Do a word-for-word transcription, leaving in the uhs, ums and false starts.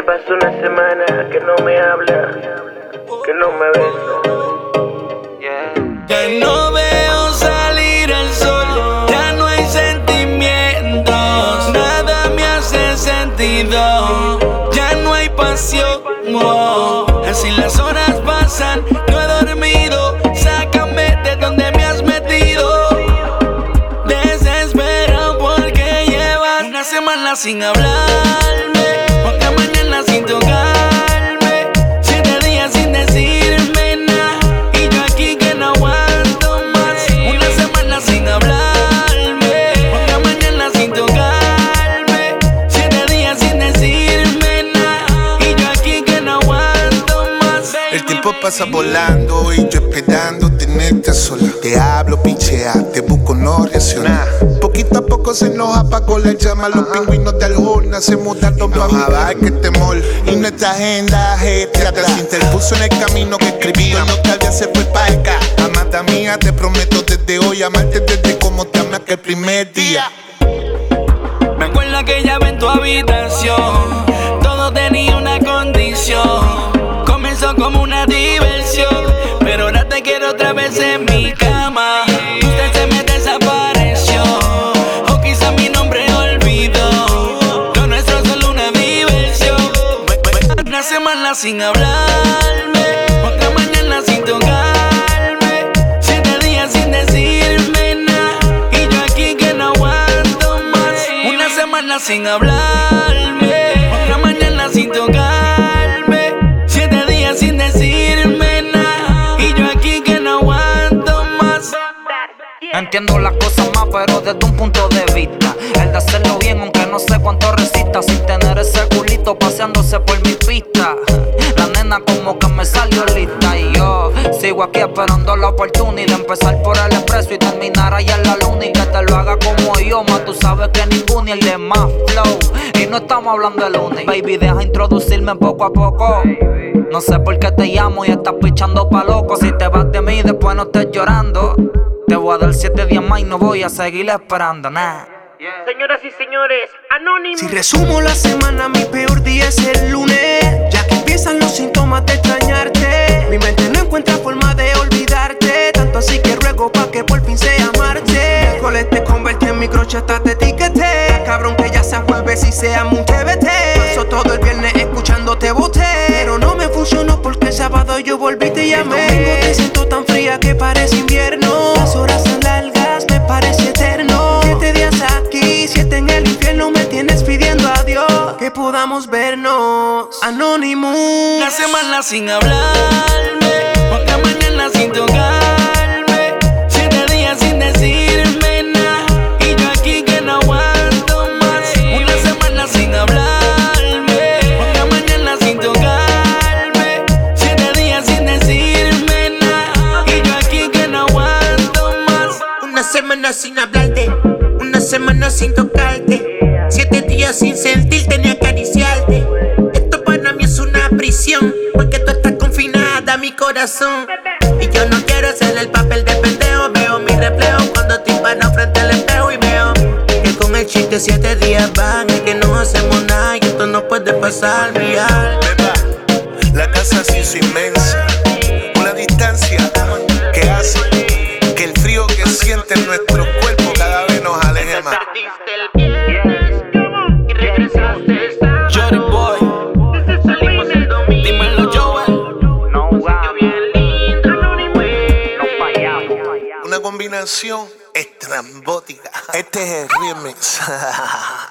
que pasó una semana que no me habla, que no me besa. Yeah. Ya no veo salir el sol, ya no hay sentimientos, nada me hace sentido, ya no hay pasión. Oh, así las horas pasan, no he dormido, sácame de donde me has metido. Desespero porque llevas una semana sin hablarme, otra mañana sin tocarme, siete días sin decirme nada, y yo aquí que no aguanto más. Una semana sin hablarme, otra mañana sin tocarme, siete días sin decirme nada, y yo aquí que no aguanto más. El tiempo pasa volando y yo esperando tenerte sola. Te hablo, pichea, te busco, no reacciona. Poquito a poco se nos apagó la llama. Los pingüinos de Aljona se mudaron pa' mi barrio, que temor. Y nuestra agenda ajetreada se interpuso en el camino que escribíamos. Cada día se fue pa' acá. Amada mía, te prometo desde hoy amarte desde como te amé aquel primer día. Me acuerdo que ya en tu habitación todo tenía una condición. Comenzó como una diversión, pero ahora te quiero otra vez en mi cama. Usted se me desapareció, o quizá mi nombre olvidó. Lo nuestro es solo una diversión. Una semana sin hablarme, otra mañana sin tocarme, siete días sin decirme nada, y yo aquí que no aguanto más. Una semana sin hablarme, otra mañana sin tocarme, siete días sin decirme nada, y yo aquí que no aguanto más. Entiendo las cosas más, pero desde un punto de vista, el de hacerlo bien, aunque no sé cuánto resista, sin tener ese culito paseándose por mi pista. La nena como que me salió lista, y yo sigo aquí esperando la oportunidad de empezar por el expreso y terminar allá en la luna, y que te lo haga como yo, más tú sabes que ninguno, y el de más flow, y no estamos hablando de lunes. Baby, deja introducirme poco a poco. No sé por qué te llamo y estás pichando pa' loco. Si te vas de mí después no estés llorando, te voy a dar siete días más y no voy a seguir esperando, nah. Señoras y señores, Anónimo. Si resumo la semana, mi peor día es el lunes, ya que empiezan los síntomas de extrañarte. Mi mente no encuentra forma de olvidarte, tanto así que ruego pa' que por fin sea martes. Miércoles te convertí en mi croche, hasta te etiqueté. Cabrón que ya sea jueves y sea un T V T. Paso todo el viernes escuchándote boté, pero no me funcionó porque el sábado yo volví y te llamé. El domingo te siento tan fría que parece invierno, las horas son largas, me parece eterno. Siete días aquí, siete en el infierno, me tienes pidiendo a Dios que podamos vernos. Anónimo. Una semana sin hablarme, otra mañana sin tocarme, siete días sin decirme nada, y yo aquí que no aguanto más. Una semana sin hablarme, otra mañana sin tocarme, siete días sin decirme nada, y yo aquí que no aguanto más. Una semana sin hablarte, una semana sin tocarte, siete días sin sentirte ni acariciarte. Esto para mí es una prisión, porque tú estás confinada a mi corazón. Y yo no quiero hacer el papel de pendejo. Veo mi reflejo cuando estoy parado frente al espejo, y veo que con el chiste siete días van y que no hacemos nada, y esto no puede pasar, mi alma. La casa se hizo inmensa, una distancia que hace que el frío que siente en nuestro cuerpo cada vez nos aleje más. Johnny Boy, Salimos el domingo. dímelo Joel. No jugamos, no fallamos. Una combinación estrambótica. Este es el remix.